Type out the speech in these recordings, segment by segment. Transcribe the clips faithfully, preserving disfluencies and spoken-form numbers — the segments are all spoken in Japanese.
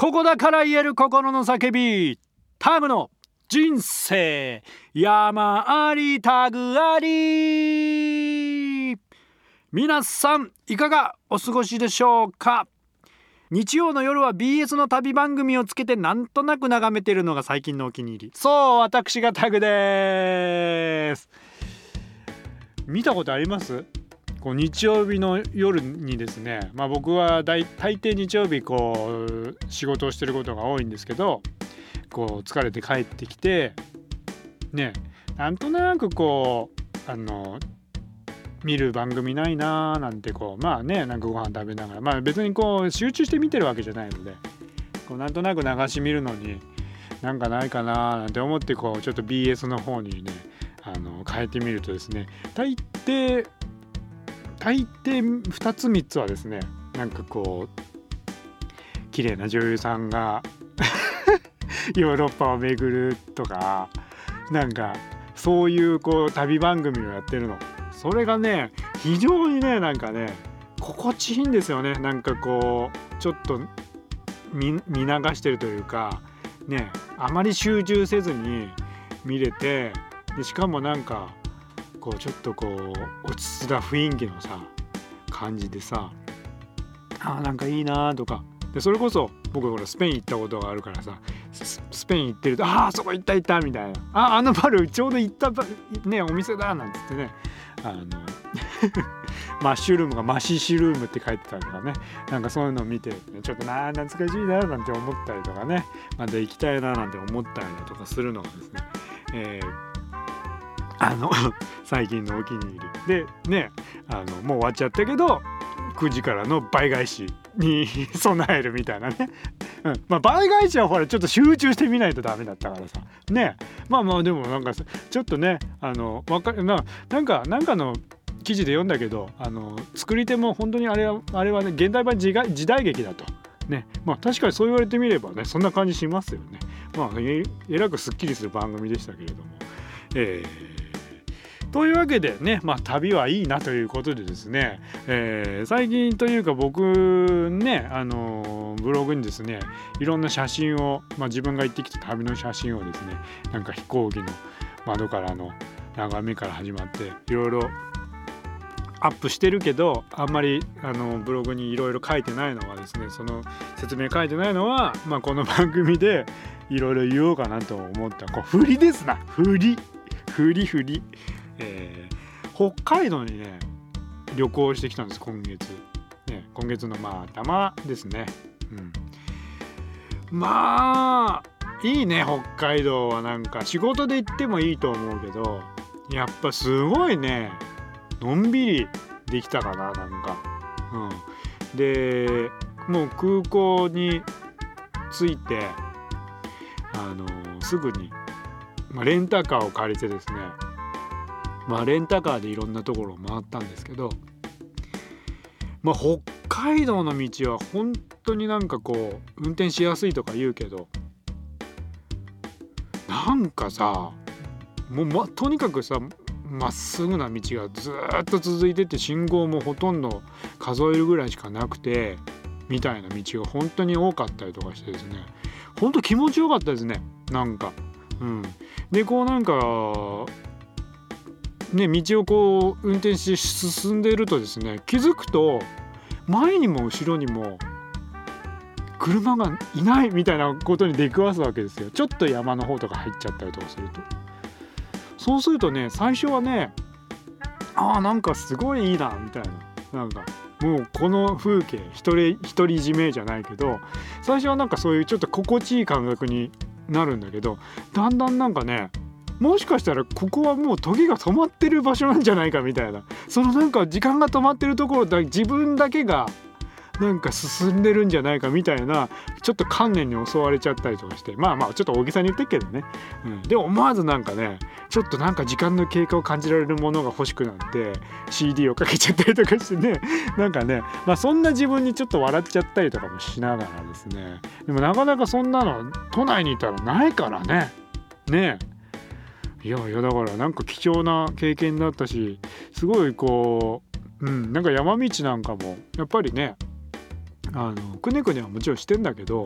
ここだから言える心の叫び、タグの人生山ありタグあり。皆さんいかがお過ごしでしょうか。日曜の夜は ビーエス の旅番組をつけてなんとなく眺めているのが最近のお気に入り。そう、私がタグです。見たことあります？こう日曜日の夜にですね、まあ、僕は大大抵日曜日こう仕事をしてることが多いんですけど、こう疲れて帰ってきてね、なんとなくこうあの見る番組ないなーなんてこうまあね、なんかご飯食べながら、まあ別にこう集中して見てるわけじゃないので、こうなんとなく流し見るのになんかないかなーなんて思ってこうちょっと ビーエス の方にねあの変えてみるとですね、大抵大抵ふたつみっつはですね、なんかこう綺麗な女優さんがヨーロッパを巡るとか、なんかそういうこう旅番組をやってるの。それがね非常にねなんかね心地いいんですよね。なんかこうちょっと 見, 見流してるというかね、あまり集中せずに見れて、でしかもなんかこうちょっとこう落ち着いた雰囲気のさ感じでさ、あなんかいいなとかで、それこそ僕ほらスペイン行ったことがあるからさ、ス, スペイン行ってるとああそこ行った行ったみたいな、ああのバルちょうど行ったねお店だなんつってね、あのマッシュルームがマシシルームって書いてたりとかね、なんかそういうのを見てちょっとな懐かしいななんて思ったりとかね、また行きたいななんて思ったりだとかするのがですね、えーあの最近のお気に入りでね、あのもう終わっちゃったけどくじからの倍返しに備えるみたいなね、うん、まあ倍返しはほらちょっと集中してみないとダメだったからさね、まあまあでもなんかちょっとねあのわかななんかなんかの記事で読んだけど、あの作り手も本当にあれはあれはね現代版時代時代劇だとね、まあ確かにそう言われてみればねそんな感じしますよね。まあええらくすっきりする番組でしたけれども、えーというわけでね、まあ、旅はいいなということでですね、えー、最近というか僕ね、あのー、ブログにですねいろんな写真を、まあ、自分が行ってきた旅の写真をですね、なんか飛行機の窓からの眺めから始まっていろいろアップしてるけど、あんまりあのブログにいろいろ書いてないのはですね、その説明書いてないのは、まあ、この番組でいろいろ言おうかなと思ったこう振りですな、振り振り振りえー、北海道にね旅行してきたんです今月、ね、今月のまあ頭ですね、うん、まあいいね北海道は。なんか仕事で行ってもいいと思うけど、やっぱすごいねのんびりできたかな、なんか、うん、でもう空港に着いてあのすぐに、まあ、レンタカーを借りてですね、まあレンタカーでいろんなところを回ったんですけど、まあ北海道の道は本当になんかこう運転しやすいとか言うけど、なんかさもう、ま、とにかくさまっすぐな道がずっと続いてて、信号もほとんど数えるぐらいしかなくてみたいな道が本当に多かったりとかしてですね、本当気持ちよかったですね。なんか、うん、でこうなんかね、道をこう運転して進んでいるとですね、気づくと前にも後ろにも車がいないみたいなことに出くわすわけですよ。ちょっと山の方とか入っちゃったりとかすると、そうするとね最初はね、あーなんかすごいいいなみたいな、なんかもうこの風景独り独り占めじゃないけど、最初はなんかそういうちょっと心地いい感覚になるんだけど、だんだんなんかねもしかしたらここはもう時が止まってる場所なんじゃないかみたいな、そのなんか時間が止まってるところだ自分だけがなんか進んでるんじゃないかみたいなちょっと観念に襲われちゃったりとかして、まあまあちょっと大げさに言ってるけどね、うん、でも思わずなんかねちょっとなんか時間の経過を感じられるものが欲しくなって シーディー をかけちゃったりとかしてね、なんかねまあそんな自分にちょっと笑っちゃったりとかもしながらですね、でもなかなかそんなの都内にいたらないからねねえいやいやだからなんか貴重な経験だったし、すごいこう、うん、なんか山道なんかもやっぱりねあのくねくねはもちろんしてんだけど、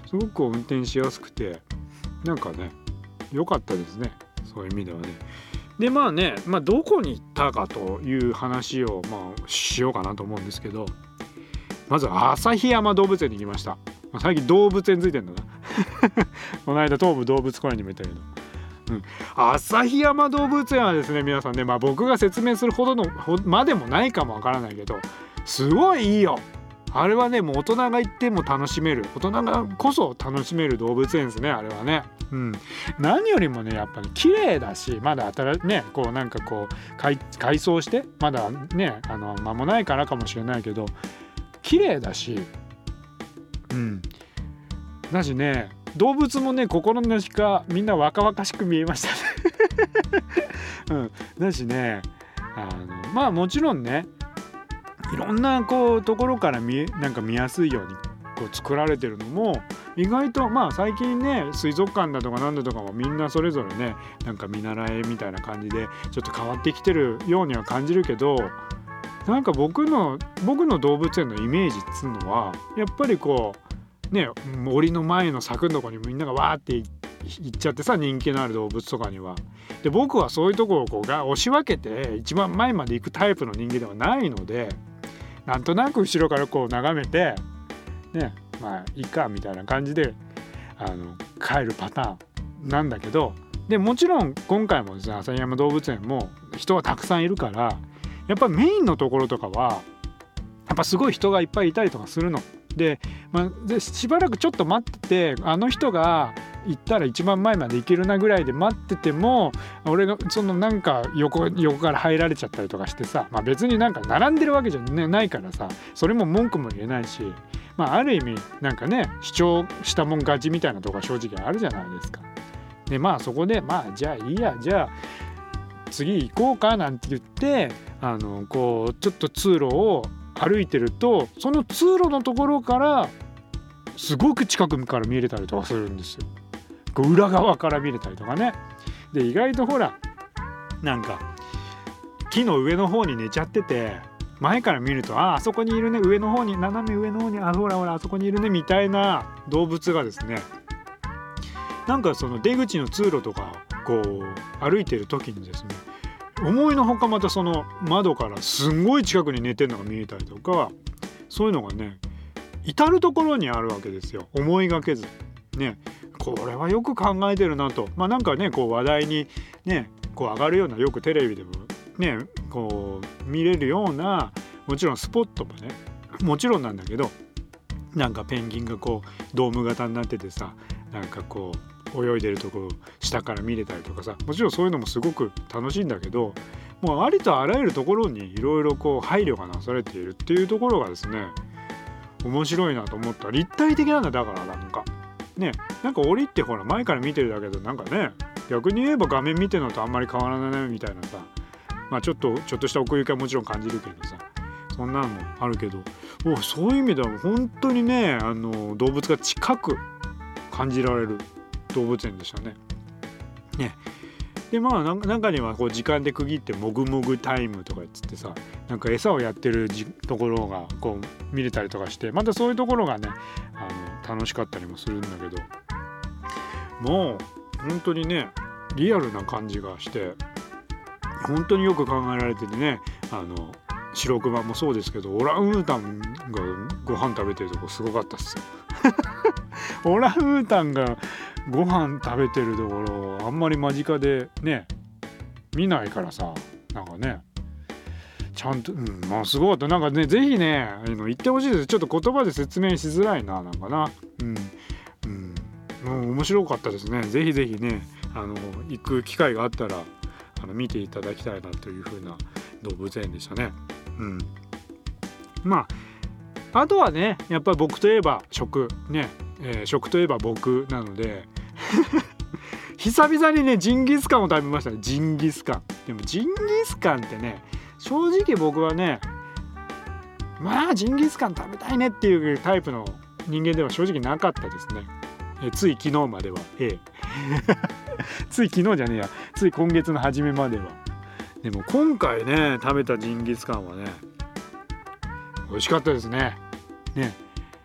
すごく運転しやすくてなんかね良かったですね、そういう意味ではね。でまあね、まあ、どこに行ったかという話をまあしようかなと思うんですけど、まず旭山動物園に行きました。最近動物園ついてんだなこの間東武動物公園にも行ったけど、うん、旭山動物園はですね皆さんね、まあ、僕が説明するほどのまでもないかもわからないけどすごいいいよ。あれはねもう大人が行っても楽しめる、大人がこそ楽しめる動物園ですねあれはね。うん、何よりもねやっぱり綺麗だし、まだ新しいねこうなんかこう 改, 改装してまだねあの間もないからかもしれないけど綺麗だし、うんだしね動物もね心なしかみんな若々しく見えましたね、うん、だしねあのまあもちろんねいろんなこうところから見えなんか見やすいようにこう作られてるのも意外とまあ最近ね水族館だとかなんだとかもみんなそれぞれねなんか見習えみたいな感じでちょっと変わってきてるようには感じるけど、なんか僕の僕の動物園のイメージっつうのはやっぱりこうね森の前の柵のとこにみんながわーって行っちゃってさ、人気のある動物とかには。で僕はそういうところをこうが押し分けて一番前まで行くタイプの人間ではないので、なんとなく後ろからこう眺めてねまあいいかみたいな感じであの帰るパターンなんだけど、でもちろん今回もですね旭山動物園も人はたくさんいるからやっぱメインのところとかはやっぱすごい人がいっぱいいたりとかするので、まあ、でしばらくちょっと待っててあの人が行ったら一番前まで行けるなぐらいで待ってても俺がそのなんか 横, 横から入られちゃったりとかしてさ、まあ、別になんか並んでるわけじゃないからさそれも文句も言えないし、まあ、ある意味なんかね主張したもん勝ちみたいなとこが正直あるじゃないですか。でまあそこでまあじゃあいいやじゃあ次行こうかなんて言ってあのこうちょっと通路を歩いてるとその通路のところからすごく近くから見れたりとかするんですよ。裏側から見れたりとかね。で意外とほらなんか木の上の方に寝ちゃってて前から見るとああそこにいるね上の方に斜め上の方にあほらほらあそこにいるねみたいな動物がですねなんかその出口の通路とかこう歩いてる時にですね思いのほかまたその窓からすんごい近くに寝てるのが見えたりとかそういうのがね至る所にあるわけですよ。思いがけずねこれはよく考えてるなと、まあなんかねこう話題にねこう上がるようなよくテレビでもねこう見れるようなもちろんスポットもねもちろんなんだけどなんかペンギンがこうドーム型になっててさなんかこう泳いでるところ下から見れたりとかさもちろんそういうのもすごく楽しいんだけどもうありとあらゆるところにいろいろこう配慮がなされているっていうところがですね面白いなと思った。立体的なんだだからなんかねなんか檻ってほら前から見てるだけどなんかね逆に言えば画面見てるのとあんまり変わらないみたいなさまあちょっとちょっとした奥行きはもちろん感じるけどさそんなのもあるけどおそういう意味では本当にねあの動物が近く感じられる動物園でしたね。ねでまあ中にはこう時間で区切ってもぐもぐタイムとかっつってさなんか餌をやってるところがこう見れたりとかしてまたそういうところがねあの楽しかったりもするんだけどもう本当にねリアルな感じがして本当によく考えられててねあの白熊もそうですけどオランウータンがご飯食べてるとこすごかったっすよオランウータンがご飯食べてるところあんまり間近でね見ないからさなんかねちゃんと、うん、まあすごかった。なんかねぜひねあの言ってほしいです。ちょっと言葉で説明しづらいななんかなうんうんもう面白かったですね。ぜひぜひねあの行く機会があったらあの見ていただきたいなという風な動物園でしたね。うんまああとはねやっぱり僕といえば食ね、えー、食といえば僕なので久々にねジンギスカンを食べましたね。ジンギスカンでもジンギスカンってね正直僕はねまあジンギスカン食べたいねっていうタイプの人間では正直なかったですね。えつい昨日までは、ええ、つい昨日じゃねえやつい今月の初めまでは。でも今回ね食べたジンギスカンはね美味しかったですね。ね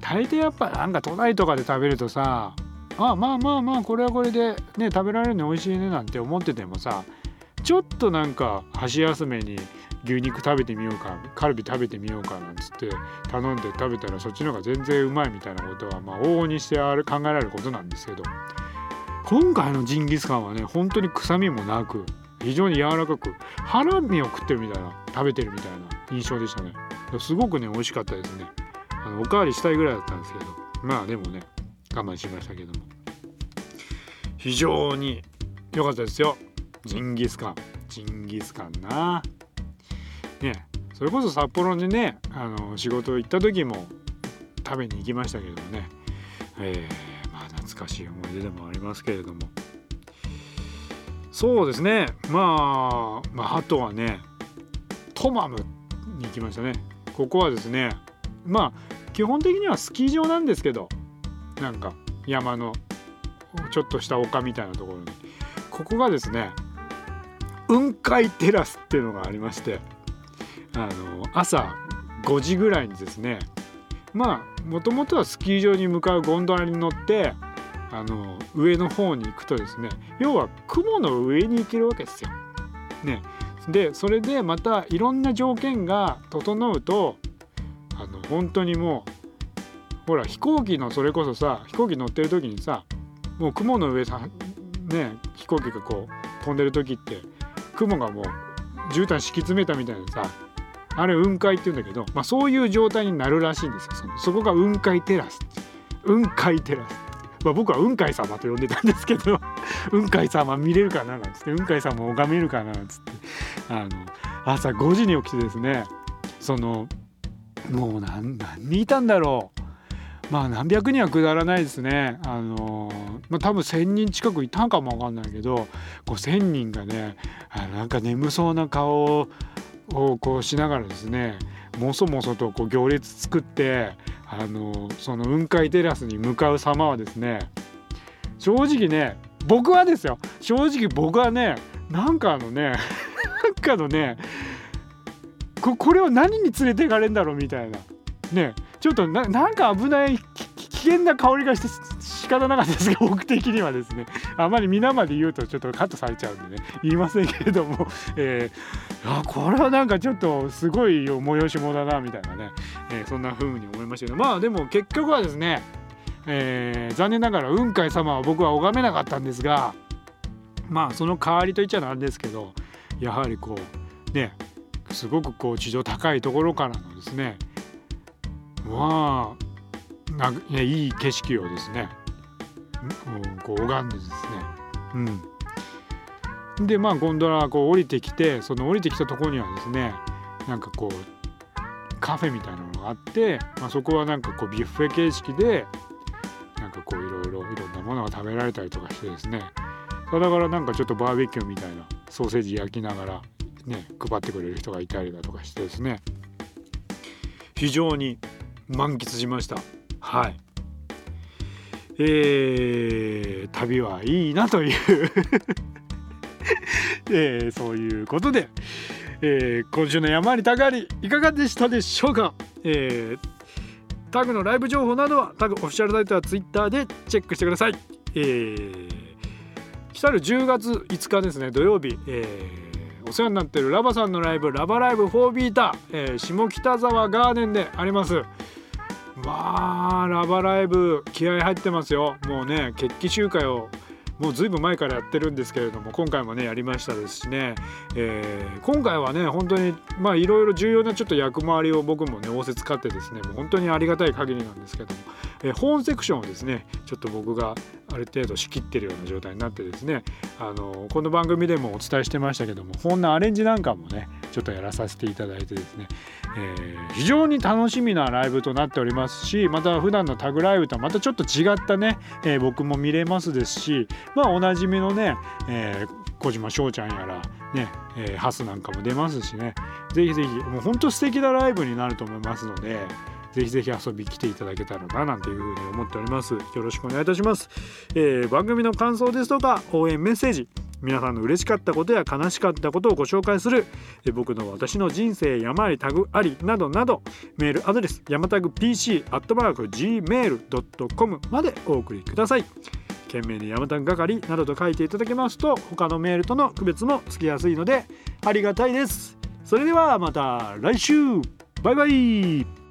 大抵やっぱなんか都内とかで食べるとさ、あまあまあまあこれはこれでね食べられるの美味しいねなんて思っててもさ、ちょっとなんか箸休めに牛肉食べてみようか、カルビ食べてみようかなんつって頼んで食べたらそっちの方が全然うまいみたいなことはまあ往々にしてある考えられることなんですけど、今回のジンギスカンはね本当に臭みもなく非常に柔らかくハラミを食ってるみたいな食べてるみたいな印象でしたね。すごくね美味しかったですね。あのおかわりしたいぐらいだったんですけど、まあでもね我慢しましたけども非常に良かったですよ。ジンギスカンジンギスカンなね、それこそ札幌にねあの仕事行った時も食べに行きましたけれどもね、えー、まあ懐かしい思い出でもありますけれども、そうですね、まあ、まああとはねトマムに行きましたね。ここはですねまあ基本的にはスキー場なんですけど、なんか山のちょっとした丘みたいなところにここがですね雲海テラスっていうのがありまして、あの朝ごじぐらいにですね、まあもともとはスキー場に向かうゴンドラに乗ってあの上の方に行くとですね、要は雲の上に行けるわけですよ。ね、でそれでまたいろんな条件が整うとあの本当にもうほら飛行機のそれこそさ飛行機乗ってる時にさもう雲の上さね飛行機がこう飛んでる時って雲がもう絨毯敷き詰めたみたいなさ、あれ雲海って言うんだけど、まあ、そういう状態になるらしいんですよ。 そ, そこが雲海テラス雲海テラス、まあ、僕は雲海様と呼んでたんですけど雲海様見れるかななんつって雲海様拝めるかななんつってあの朝ごじに起きてですね、そのもう 何, 何人いたんだろう、まあ何百人はくだらないですね。あのまあ多分せんにん近くいたんかもわかんないけど、こうせんにんがねあなんか眠そうな顔ををこうしながらですねもそもそとこう行列作ってあのその雲海テラスに向かう様はですね、正直ね僕はですよ正直僕はねなんかあのねなんかのね こ, これを何に連れていかれるんだろうみたいなね、ちょっと な, なんか危ない危険な香りがして仕方なかったですが僕的にはですね、あまり皆まで言うとちょっとカットされちゃうんでね言いませんけれども、えー、あこれはなんかちょっとすごい催し物だなみたいなね、えー、そんな風に思いましたけど、まあでも結局はですね、えー、残念ながら雲海様は僕は拝めなかったんですが、まあその代わりといっちゃなんですけど、やはりこうねすごくこう地上高いところからのですねまあなんか、ね、いい景色をですねこう拝んでですね、うん、でまあゴンドラこう降りてきて、その降りてきたところにはですねなんかこうカフェみたいなのがあって、まあ、そこはなんかこうビュッフェ形式でなんかこういろいろいろんなものが食べられたりとかしてですね、だからなんかちょっとバーベキューみたいなソーセージ焼きながらね配ってくれる人がいたりだとかしてですね、非常に満喫しました。はい、えー、旅はいいなという、えー、そういうことで、えー、今週の山ありタグありいかがでしたでしょうか。えー、タグのライブ情報などはタグオフィシャルサイトはツイッターでチェックしてください。えー、来たるじゅうがついつかですね土曜日、えー、お世話になっているラバさんのライブラバライブフォービータ、えー、下北沢ガーデンであります。まあラバライブ気合入ってますよ。もうね決起集会をもうずいぶん前からやってるんですけれども、今回もねやりましたですしね、えー、今回はね本当にまあいろいろ重要なちょっと役回りを僕もね仰せ使ってですねもう本当にありがたい限りなんですけども、えー、本セクションをですねちょっと僕がある程度仕切ってるような状態になってですね、あのこの番組でもお伝えしてましたけども本のアレンジなんかもねちょっとやらさせていただいてですね、えー、非常に楽しみなライブとなっておりますし、また普段のタグライブとはまたちょっと違ったね、えー、僕も見れますですし、まあおなじみのね、えー、小島翔ちゃんやらね、えー、ハスなんかも出ますしね、ぜひぜひもう本当素敵なライブになると思いますので、ぜひぜひ遊び来ていただけたらななんていうふうに思っております。よろしくお願いいたします。えー、番組の感想ですとか応援メッセージ皆さんの嬉しかったことや悲しかったことをご紹介する僕の私の人生山ありタグありなどなど、メールアドレス山タグ ピーシー アットマーク ジーメール ドットコム までお送りください。懸命に山タグ係などと書いていただけますと他のメールとの区別もつきやすいのでありがたいです。それではまた来週、バイバイ。